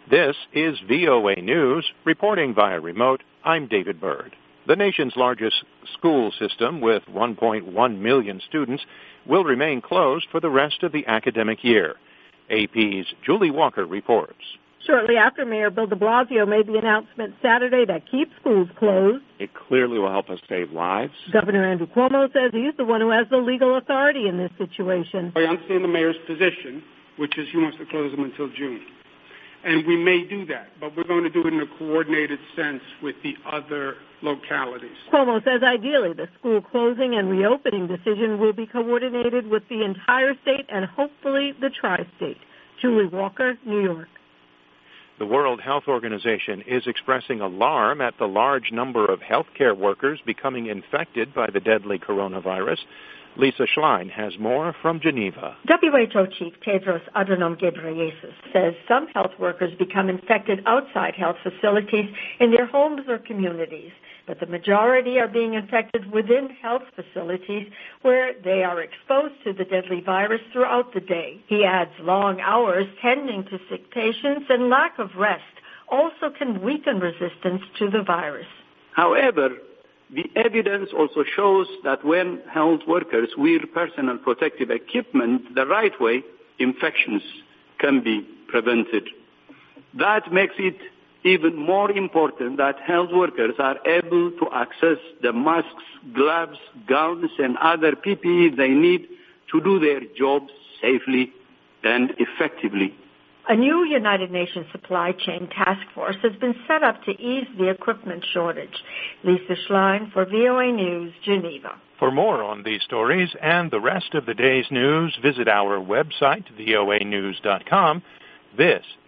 This is VOA News. Reporting via remote, I'm David Byrd. The nation's largest school system, with 1.1 million students, will remain closed for the rest of the academic year. AP's Julie Walker reports. Shortly after, Mayor Bill de Blasio made the announcement Saturday that keeps schools closed. It clearly will help us save lives. Governor Andrew Cuomo says he's the one who has the legal authority in this situation. I understand the mayor's position, which is he wants to close them until June. And we may do that, but we're going to do it in a coordinated sense with the other localities. Cuomo says ideally the school closing and reopening decision will be coordinated with the entire state and hopefully the tri-state. Julie Walker, New York. The World Health Organization is expressing alarm at the large number of healthcare workers becoming infected by the deadly coronavirus. Lisa Schlein has more from Geneva. WHO Chief Tedros Adhanom Ghebreyesus says some health workers become infected outside health facilities in their homes or communities, but the majority are being infected within health facilities where they are exposed to the deadly virus throughout the day. He adds long hours tending to sick patients and lack of rest also can weaken resistance to the virus. However, the evidence also shows that when health workers wear personal protective equipment the right way, infections can be prevented. That makes it even more important that health workers are able to access the masks, gloves, gowns, and other PPE they need to do their jobs safely and effectively. A new United Nations supply chain task force has been set up to ease the equipment shortage. Lisa Schlein for VOA News, Geneva. For more on these stories and the rest of the day's news, visit our website, voanews.com. This